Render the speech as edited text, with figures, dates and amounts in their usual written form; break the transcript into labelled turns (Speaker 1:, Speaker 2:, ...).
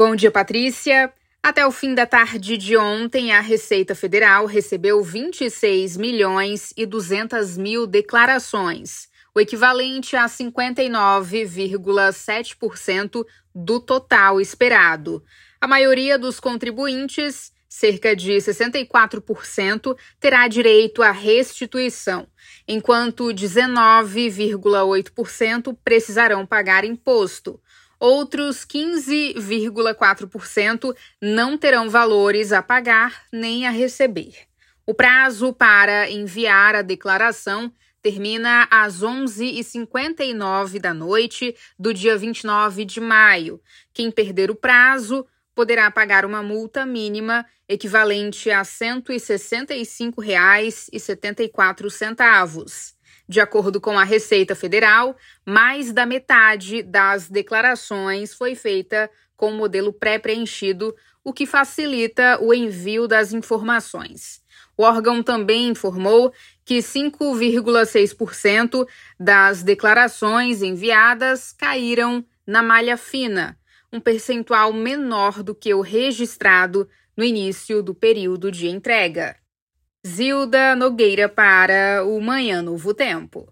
Speaker 1: Bom dia, Patrícia. Até o fim da tarde de ontem, a Receita Federal recebeu 26.200.000 declarações, o equivalente a 59,7% do total esperado. A maioria dos contribuintes, cerca de 64%, terá direito à restituição, enquanto 19,8% precisarão pagar imposto. Outros 15,4% não terão valores a pagar nem a receber. O prazo para enviar a declaração termina às 11h59 da noite do dia 29 de maio. Quem perder o prazo poderá pagar uma multa mínima equivalente a R$ 165,74. De acordo com a Receita Federal, mais da metade das declarações foi feita com o modelo pré-preenchido, o que facilita o envio das informações. O órgão também informou que 5,6% das declarações enviadas caíram na malha fina, um percentual menor do que o registrado no início do período de entrega. Zilda Nogueira para o Manhã Novo Tempo.